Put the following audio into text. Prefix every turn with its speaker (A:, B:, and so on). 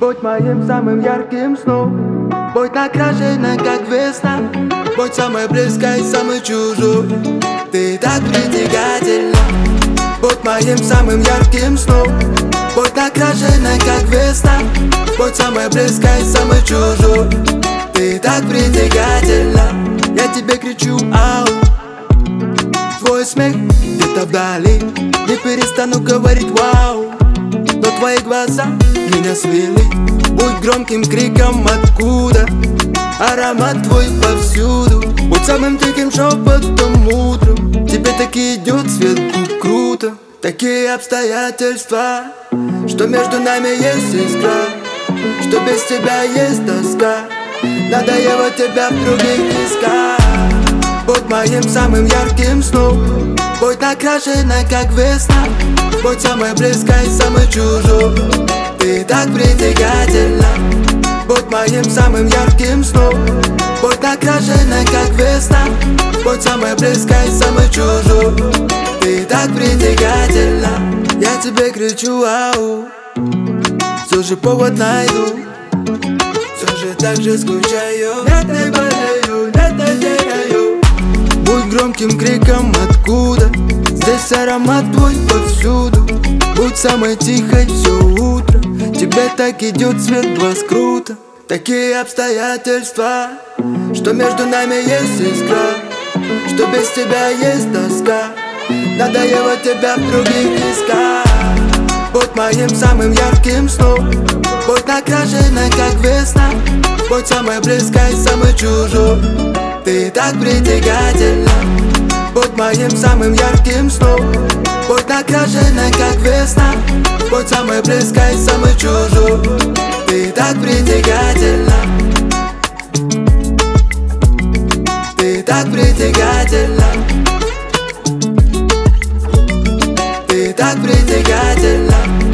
A: Будь моим самым ярким сном, будь накрашена, как весна, будь самой близкой, самой чужой. Ты так притягательна. Будь моим самым ярким сном, будь накрашена, как весна, будь самой близкой, самой чужой. Ты так притягательна. Я тебе кричу ау. Твой смех где-то вдали, не перестану говорить вау. Но твои глаза меня свели. Будь громким криком откуда, аромат твой повсюду. Будь самым тихим шепотом утром, тебе таки идет светку круто. Такие обстоятельства, что между нами есть искра, что без тебя есть тоска. Надоело тебя в других искать. Будь моим самым ярким сном, будь накрашена, как весна, будь самой близкой, самой чужой. Ты так притягательна. Будь моим самым ярким сном, будь накрашена, как весна, будь самой близкой, самой чужой. Ты так притягательна. Я тебе кричу ау. Все же повод найду, все же так же скучаю. Нет, не болею, нет, не теряю. Будь громким криком откуда, здесь аромат твой повсюду. Будь самой тихой все утро, тебе так идет свет глаз круто. Такие обстоятельства, что между нами есть искра, что без тебя есть тоска. Надоело тебя в других искать. Будь моим самым ярким сном, будь накрашена, как весна, будь самой близкой, самой чужой. Ты так притягательна. Будь моим самым ярким сном, будь накрашена, как весна, будь самой близкой, самой чужой. Ты так притягательна. Ты так притягательна. Ты так притягательна.